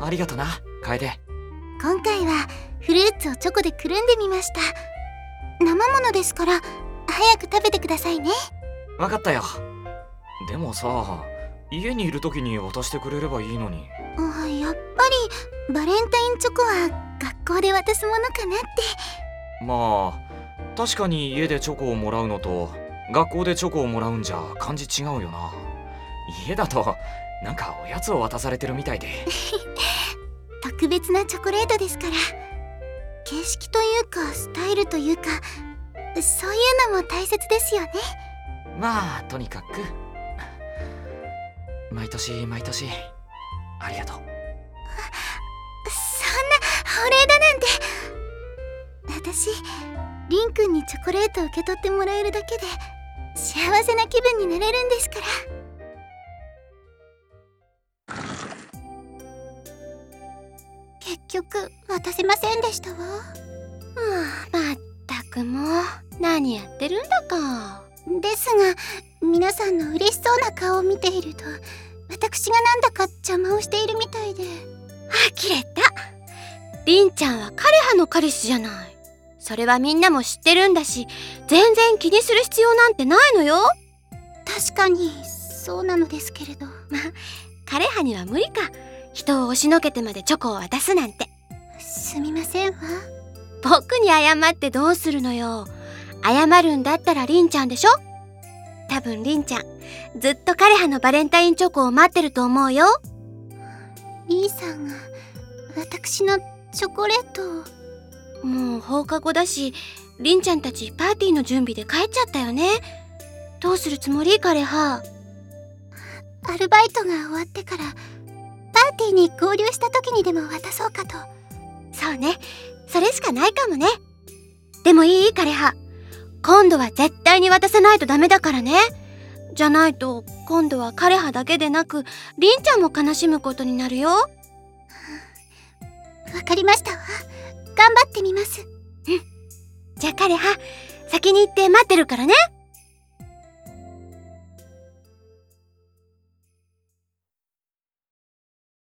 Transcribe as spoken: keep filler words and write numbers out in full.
ありがとな、楓。 今回はフルーツをチョコでくるんでみました。生ものですから早く食べてくださいね。 わかったよ。でもさ、家にいる時に渡してくれればいいのに。 あ、やっぱりバレンタインチョコは学校で渡すものかなって。 まあ確かに家でチョコをもらうのと学校でチョコをもらうんじゃ感じ違うよな。家だとなんかおやつを渡されてるみたいで特別なチョコレートですから、形式というかスタイルというか、そういうのも大切ですよね。 まあとにかく毎年毎年ありがとう。 そんなお礼だなんて。私リンくんにチョコレートを受け取ってもらえるだけで幸せな気分になれるんですから。結局渡せませんでしたわ。はあ、まったくもう何やってるんだか。 ですが皆さんの嬉しそうな顔を見ていると、私がなんだか邪魔をしているみたいで。 呆れた。りんちゃんは枯葉の彼氏じゃない。それはみんなも知ってるんだし、全然気にする必要なんてないのよ。 確かにそうなのですけれど。 まあ枯葉には無理か、人を押しのけてまでチョコを渡すなんて。 すみませんわ。 僕に謝ってどうするのよ。謝るんだったらりんちゃんでしょ。多分りんちゃんずっと枯葉のバレンタインチョコを待ってると思うよ。 りーさんが私のチョコレートを。 もう放課後だし、りんちゃんたちパーティーの準備で帰っちゃったよね。どうするつもり枯葉。 アルバイトが終わってからパーティーに合流した時にでも渡そうかと。 そうね、それしかないかもね。でもいい枯葉、今度は絶対に渡さないとダメだからね。じゃないと今度は枯葉だけでなくりんちゃんも悲しむことになるよ。わかりましたわ。頑張ってみます。 うん。じゃあ枯葉、先に行って待ってるからね。